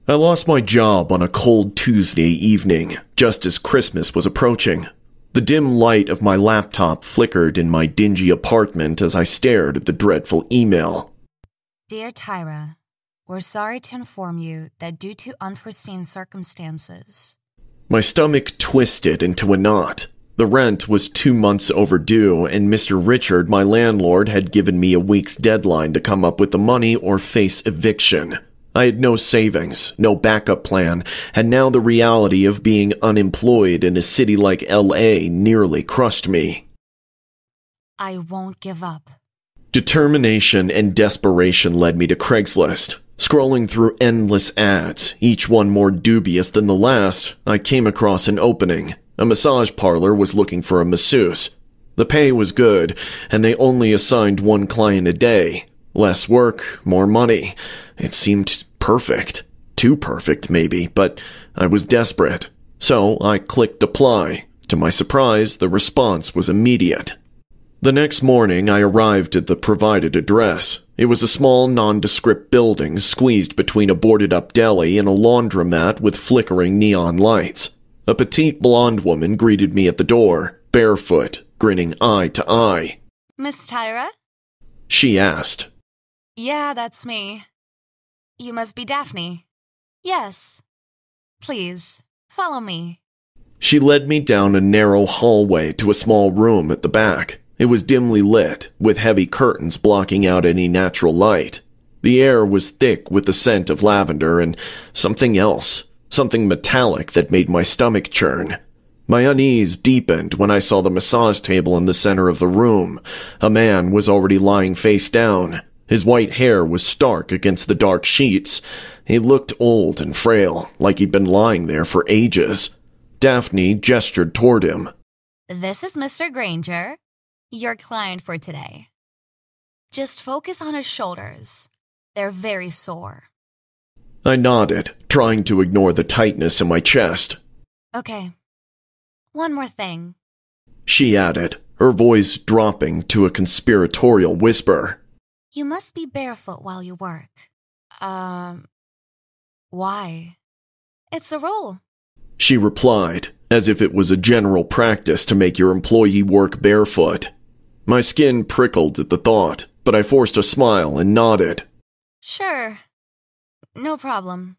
I lost my job on a cold Tuesday evening, just as Christmas was approaching. The dim light of my laptop flickered in my dingy apartment as I stared at the dreadful email. Dear Tyra, we're sorry to inform you that due to unforeseen circumstances... My stomach twisted into a knot. The rent was 2 months overdue, and Mr. Richard, my landlord, had given me a week's deadline to come up with the money or face eviction. I had no savings, no backup plan, and now the reality of being unemployed in a city like LA nearly crushed me. I won't give up. Determination and desperation led me to Craigslist. Scrolling through endless ads, each one more dubious than the last, I came across an opening. A massage parlor was looking for a masseuse. The pay was good, and they only assigned one client a day. Less work, more money. It seemed perfect. Too perfect, maybe, but I was desperate. So I clicked apply. To my surprise, the response was immediate. The next morning, I arrived at the provided address. It was a small, nondescript building squeezed between a boarded-up deli and a laundromat with flickering neon lights. A petite blonde woman greeted me at the door, barefoot, grinning eye to eye. Miss Tyra? She asked. Yeah, that's me. You must be Daphne. Yes. Please, follow me. She led me down a narrow hallway to a small room at the back. It was dimly lit, with heavy curtains blocking out any natural light. The air was thick with the scent of lavender and something else. Something metallic that made my stomach churn. My unease deepened when I saw the massage table in the center of the room. A man was already lying face down. His white hair was stark against the dark sheets. He looked old and frail, like he'd been lying there for ages. Daphne gestured toward him. This is Mr. Granger, your client for today. Just focus on his shoulders. They're very sore. I nodded, trying to ignore the tightness in my chest. Okay. One more thing. She added, her voice dropping to a conspiratorial whisper. You must be barefoot while you work. Why? It's a rule. She replied, as if it was a general practice to make your employee work barefoot. My skin prickled at the thought, but I forced a smile and nodded. Sure. No problem.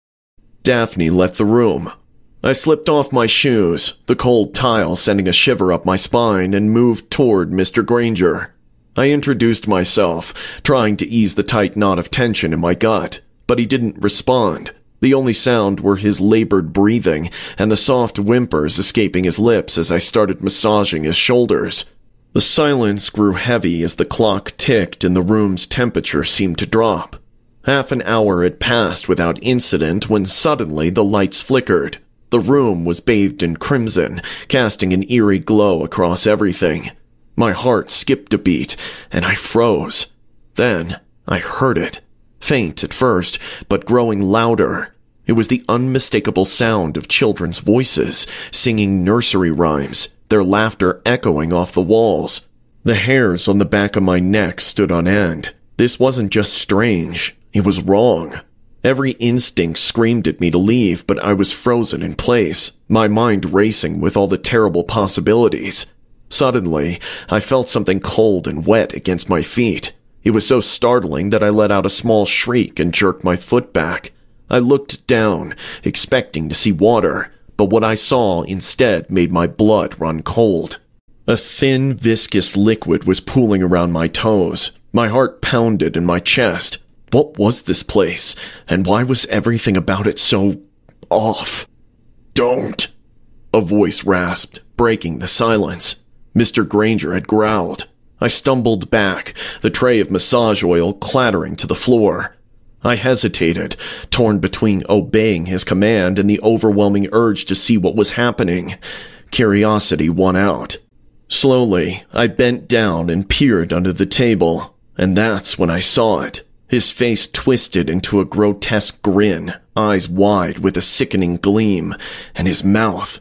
Daphne left the room. I slipped off my shoes, the cold tile sending a shiver up my spine, and moved toward Mr. Granger. I introduced myself, trying to ease the tight knot of tension in my gut, but he didn't respond. The only sound were his labored breathing and the soft whimpers escaping his lips as I started massaging his shoulders. The silence grew heavy as the clock ticked and the room's temperature seemed to drop. Half an hour had passed without incident when suddenly the lights flickered. The room was bathed in crimson, casting an eerie glow across everything. My heart skipped a beat, and I froze. Then I heard it. Faint at first, but growing louder. It was the unmistakable sound of children's voices, singing nursery rhymes, their laughter echoing off the walls. The hairs on the back of my neck stood on end. This wasn't just strange. It was wrong. Every instinct screamed at me to leave, but I was frozen in place, my mind racing with all the terrible possibilities. Suddenly, I felt something cold and wet against my feet. It was so startling that I let out a small shriek and jerked my foot back. I looked down, expecting to see water, but what I saw instead made my blood run cold. A thin, viscous liquid was pooling around my toes. My heart pounded in my chest. What was this place, and why was everything about it so off? Don't! A voice rasped, breaking the silence. Mr. Granger had growled. I stumbled back, the tray of massage oil clattering to the floor. I hesitated, torn between obeying his command and the overwhelming urge to see what was happening. Curiosity won out. Slowly, I bent down and peered under the table, and that's when I saw it. His face twisted into a grotesque grin, eyes wide with a sickening gleam, and his mouth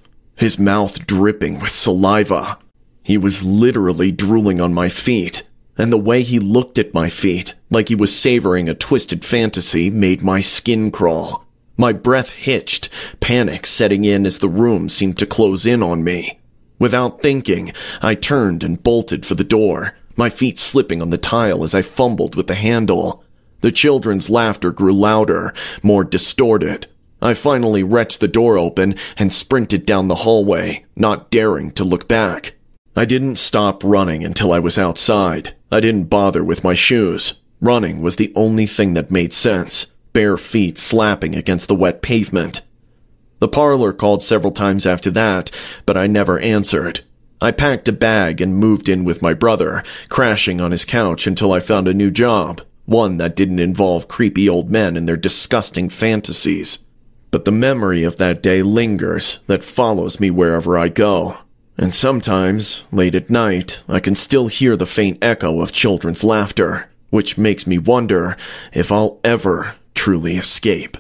dripping with saliva. He was literally drooling on my feet, and the way he looked at my feet, like he was savoring a twisted fantasy, made my skin crawl. My breath hitched, panic setting in as the room seemed to close in on me. Without thinking, I turned and bolted for the door, my feet slipping on the tile as I fumbled with the handle. The children's laughter grew louder, more distorted. I finally wrenched the door open and sprinted down the hallway, not daring to look back. I didn't stop running until I was outside. I didn't bother with my shoes. Running was the only thing that made sense, bare feet slapping against the wet pavement. The parlor called several times after that, but I never answered. I packed a bag and moved in with my brother, crashing on his couch until I found a new job, one that didn't involve creepy old men and their disgusting fantasies. But the memory of that day lingers, that follows me wherever I go. And sometimes, late at night, I can still hear the faint echo of children's laughter, which makes me wonder if I'll ever truly escape.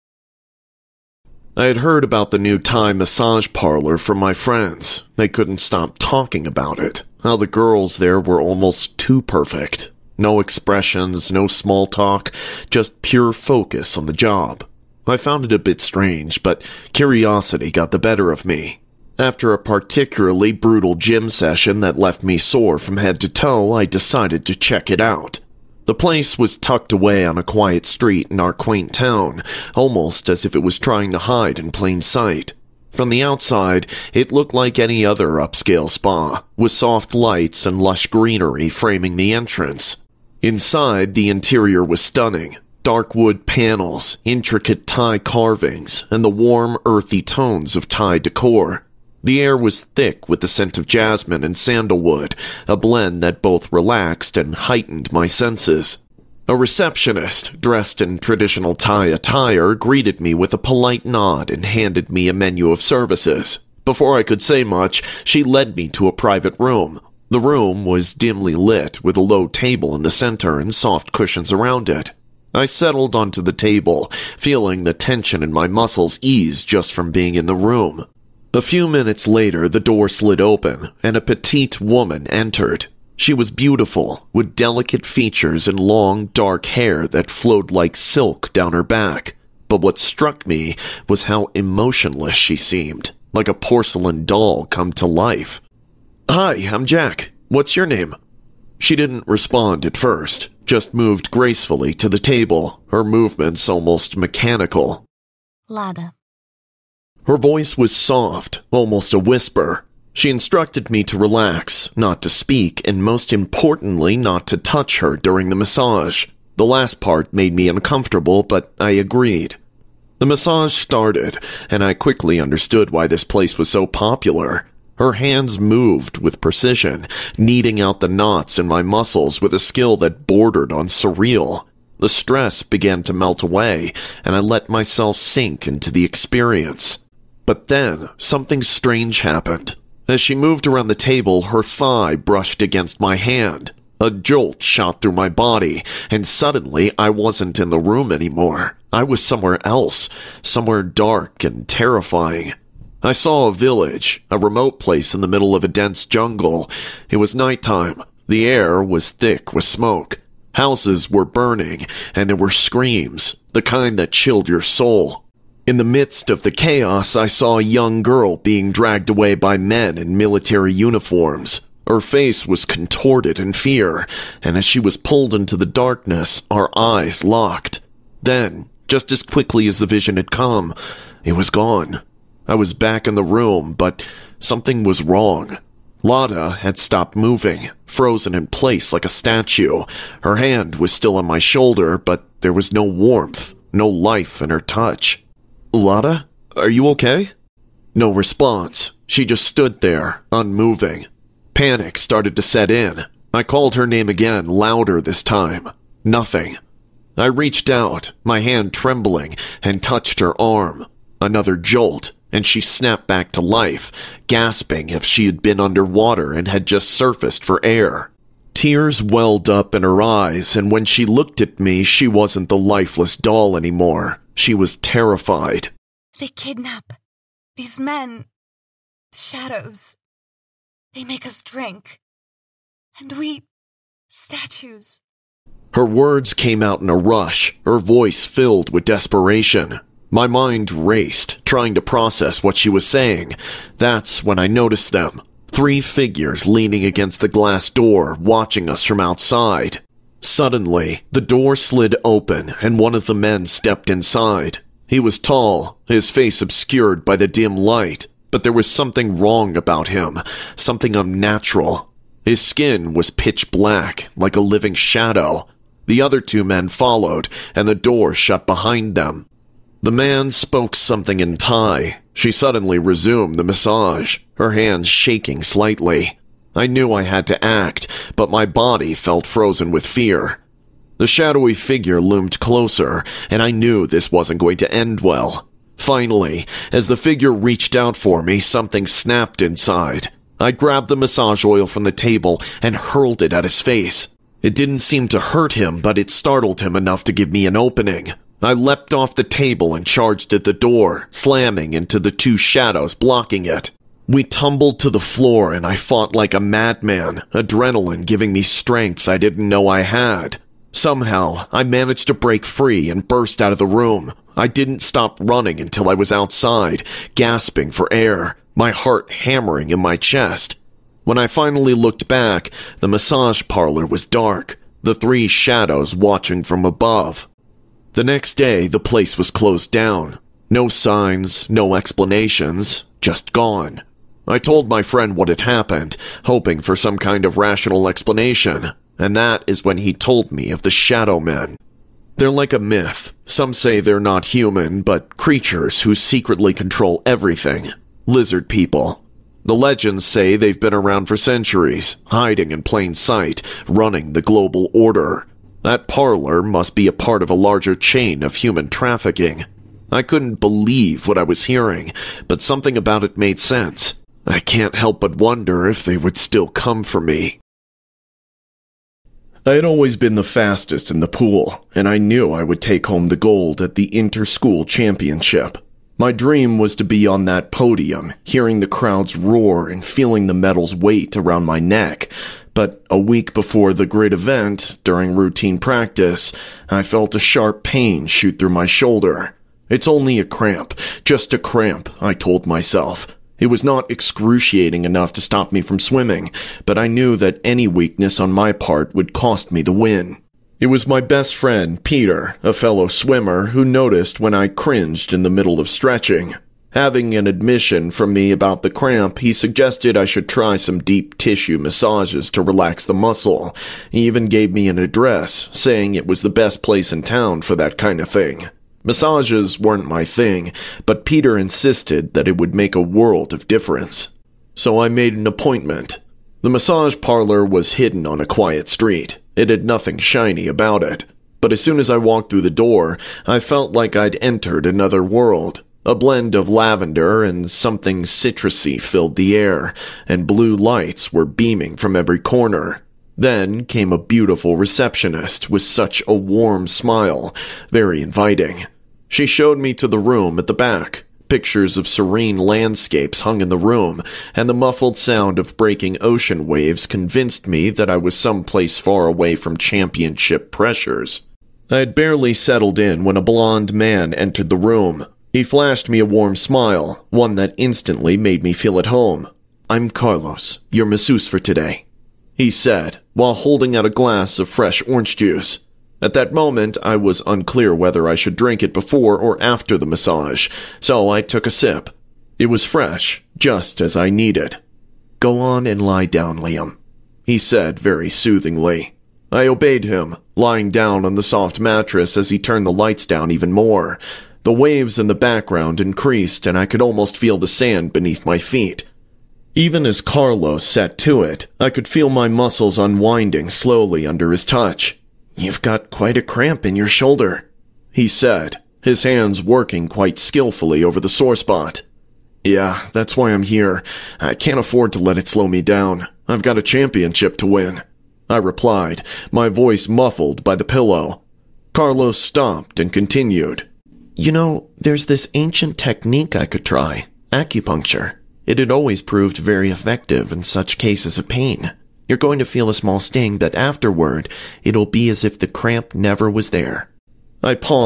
I had heard about the new Thai massage parlor from my friends. They couldn't stop talking about it, how the girls there were almost too perfect. No expressions, no small talk, just pure focus on the job. I found it a bit strange, but curiosity got the better of me. After a particularly brutal gym session that left me sore from head to toe, I decided to check it out. The place was tucked away on a quiet street in our quaint town, almost as if it was trying to hide in plain sight. From the outside, it looked like any other upscale spa, with soft lights and lush greenery framing the entrance. Inside, the interior was stunning. Dark wood panels, intricate Thai carvings, and the warm, earthy tones of Thai decor. The air was thick with the scent of jasmine and sandalwood, a blend that both relaxed and heightened my senses. A receptionist, dressed in traditional Thai attire, greeted me with a polite nod and handed me a menu of services. Before I could say much, she led me to a private room. The room was dimly lit, with a low table in the center and soft cushions around it. I settled onto the table, feeling the tension in my muscles ease just from being in the room. A few minutes later, the door slid open, and a petite woman entered. She was beautiful, with delicate features and long, dark hair that flowed like silk down her back. But what struck me was how emotionless she seemed, like a porcelain doll come to life. "Hi, I'm Jack. What's your name?" She didn't respond at first, just moved gracefully to the table, her movements almost mechanical. Lada. Her voice was soft, almost a whisper. She instructed me to relax, not to speak, and most importantly, not to touch her during the massage. The last part made me uncomfortable, but I agreed. The massage started, and I quickly understood why this place was so popular. Her hands moved with precision, kneading out the knots in my muscles with a skill that bordered on surreal. The stress began to melt away, and I let myself sink into the experience. But then, something strange happened. As she moved around the table, her thigh brushed against my hand. A jolt shot through my body, and suddenly I wasn't in the room anymore. I was somewhere else, somewhere dark and terrifying. I saw a village, a remote place in the middle of a dense jungle. It was nighttime. The air was thick with smoke. Houses were burning, and there were screams, the kind that chilled your soul. In the midst of the chaos, I saw a young girl being dragged away by men in military uniforms. Her face was contorted in fear, and as she was pulled into the darkness, our eyes locked. Then, just as quickly as the vision had come, it was gone. I was back in the room, but something was wrong. Lada had stopped moving, frozen in place like a statue. Her hand was still on my shoulder, but there was no warmth, no life in her touch. "Lada, are you okay?" No response. She just stood there, unmoving. Panic started to set in. I called her name again, louder this time. Nothing. I reached out, my hand trembling, and touched her arm. Another jolt, and she snapped back to life, gasping if she had been underwater and had just surfaced for air. Tears welled up in her eyes, and when she looked at me, she wasn't the lifeless doll anymore. She was terrified. They kidnap these men, shadows. They make us drink. And we, statues. Her words came out in a rush, her voice filled with desperation. My mind raced, trying to process what she was saying. That's when I noticed them. 3 figures leaning against the glass door, watching us from outside. Suddenly, the door slid open and one of the men stepped inside. He was tall, his face obscured by the dim light, but there was something wrong about him, something unnatural. His skin was pitch black, like a living shadow. The other 2 men followed, and the door shut behind them. The man spoke something in Thai. She suddenly resumed the massage, her hands shaking slightly. I knew I had to act, but my body felt frozen with fear. The shadowy figure loomed closer, and I knew this wasn't going to end well. Finally, as the figure reached out for me, something snapped inside. I grabbed the massage oil from the table and hurled it at his face. It didn't seem to hurt him, but it startled him enough to give me an opening. I leapt off the table and charged at the door, slamming into the 2 shadows blocking it. We tumbled to the floor and I fought like a madman, adrenaline giving me strength I didn't know I had. Somehow, I managed to break free and burst out of the room. I didn't stop running until I was outside, gasping for air, my heart hammering in my chest. When I finally looked back, the massage parlor was dark, the 3 shadows watching from above. The next day, the place was closed down. No signs, no explanations, just gone. I told my friend what had happened, hoping for some kind of rational explanation, and that is when he told me of the Shadow Men. They're like a myth. Some say they're not human, but creatures who secretly control everything. Lizard people. The legends say they've been around for centuries, hiding in plain sight, running the global order. That parlor must be a part of a larger chain of human trafficking. I couldn't believe what I was hearing, but something about it made sense. I can't help but wonder if they would still come for me. I had always been the fastest in the pool, and I knew I would take home the gold at the inter-school championship. My dream was to be on that podium, hearing the crowds roar and feeling the medal's weight around my neck. But a week before the great event, during routine practice, I felt a sharp pain shoot through my shoulder. It's only a cramp, just a cramp, I told myself. It was not excruciating enough to stop me from swimming, but I knew that any weakness on my part would cost me the win. It was my best friend, Peter, a fellow swimmer, who noticed when I cringed in the middle of stretching. Having an admission from me about the cramp, he suggested I should try some deep tissue massages to relax the muscle. He even gave me an address, saying it was the best place in town for that kind of thing. Massages weren't my thing, but Peter insisted that it would make a world of difference. So I made an appointment. The massage parlor was hidden on a quiet street. It had nothing shiny about it. But as soon as I walked through the door, I felt like I'd entered another world. A blend of lavender and something citrusy filled the air, and blue lights were beaming from every corner. Then came a beautiful receptionist with such a warm smile, very inviting. She showed me to the room at the back. Pictures of serene landscapes hung in the room, and the muffled sound of breaking ocean waves convinced me that I was someplace far away from championship pressures. I had barely settled in when a blond man entered the room. He flashed me a warm smile, one that instantly made me feel at home. "I'm Carlos, your masseuse for today," he said, while holding out a glass of fresh orange juice. At that moment, I was unclear whether I should drink it before or after the massage, so I took a sip. It was fresh, just as I needed. "Go on and lie down, Liam," he said very soothingly. I obeyed him, lying down on the soft mattress as he turned the lights down even more. The waves in the background increased, and I could almost feel the sand beneath my feet. Even as Carlos set to it, I could feel my muscles unwinding slowly under his touch. "You've got quite a cramp in your shoulder," he said, his hands working quite skillfully over the sore spot. "Yeah, that's why I'm here. I can't afford to let it slow me down. I've got a championship to win," I replied, my voice muffled by the pillow. Carlos stopped and continued. "You know, there's this ancient technique I could try, acupuncture. It had always proved very effective in such cases of pain. You're going to feel a small sting, but afterward, it'll be as if the cramp never was there." I paused.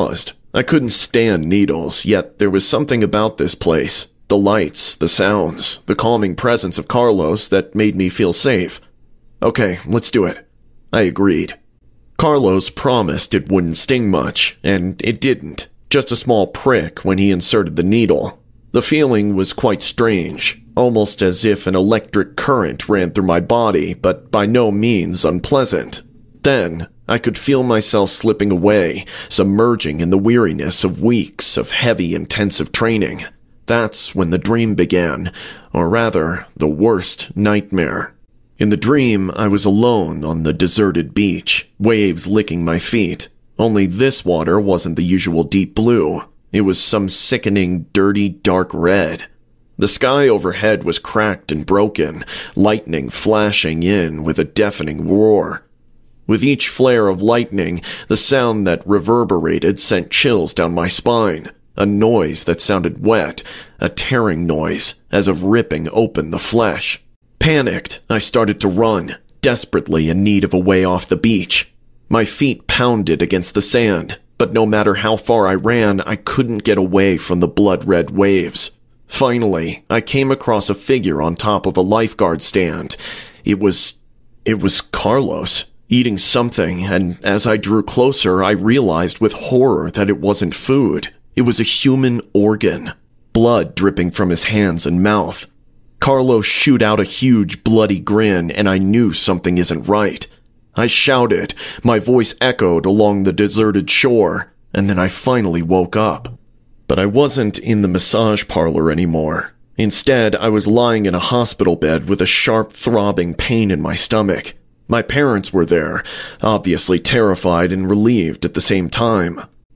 I couldn't stand needles, yet there was something about this place. The lights, the sounds, the calming presence of Carlos that made me feel safe. Okay, let's do it. I agreed. Carlos promised it wouldn't sting much, and it didn't. Just a small prick when he inserted the needle. The feeling was quite strange, almost as if an electric current ran through my body, but by no means unpleasant. Then, I could feel myself slipping away, submerging in the weariness of weeks of heavy, intensive training. That's when the dream began, or rather, the worst nightmare. In the dream, I was alone on the deserted beach, waves licking my feet. Only this water wasn't the usual deep blue. It was some sickening, dirty, dark red. The sky overhead was cracked and broken, lightning flashing in with a deafening roar. With each flare of lightning, the sound that reverberated sent chills down my spine. A noise that sounded wet, a tearing noise, as of ripping open the flesh. Panicked, I started to run, desperately in need of a way off the beach. My feet pounded against the sand, but no matter how far I ran, I couldn't get away from the blood-red waves. Finally, I came across a figure on top of a lifeguard stand. It was Carlos, eating something, and as I drew closer, I realized with horror that it wasn't food. It was a human organ, blood dripping from his hands and mouth. Carlos shoot out a huge bloody grin, and I knew something isn't right. I shouted, my voice echoed along the deserted shore, and then I finally woke up. But I wasn't in the massage parlor anymore. Instead, I was lying in a hospital bed with a sharp, throbbing pain in my stomach. My parents were there, obviously terrified and relieved at the same time.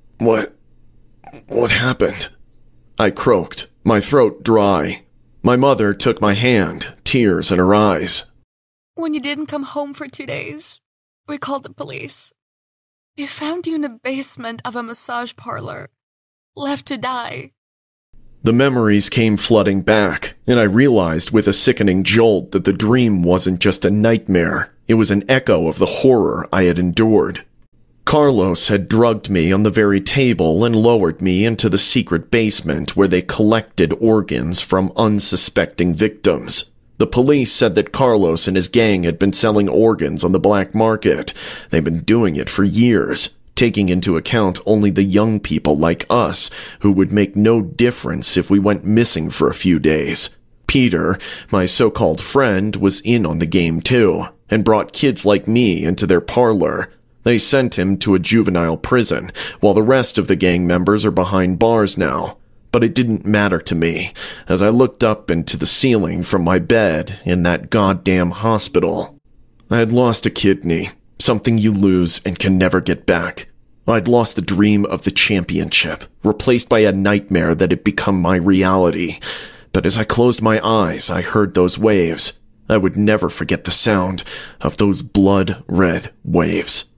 What happened? I croaked, my throat dry. My mother took my hand, tears in her eyes. When you didn't come home for 2 days, we called the police. They found you in the basement of a massage parlor, left to die. The memories came flooding back, and I realized with a sickening jolt that the dream wasn't just a nightmare. It was an echo of the horror I had endured. Carlos had drugged me on the very table and lowered me into the secret basement where they collected organs from unsuspecting victims. The police said that Carlos and his gang had been selling organs on the black market. They'd been doing it for years, taking into account only the young people like us who would make no difference if we went missing for a few days. Peter, my so-called friend, was in on the game too, and brought kids like me into their parlor. They sent him to a juvenile prison, while the rest of the gang members are behind bars now. But it didn't matter to me, as I looked up into the ceiling from my bed in that goddamn hospital. I had lost a kidney, something you lose and can never get back. I'd lost the dream of the championship, replaced by a nightmare that had become my reality. But as I closed my eyes, I heard those waves. I would never forget the sound of those blood-red waves.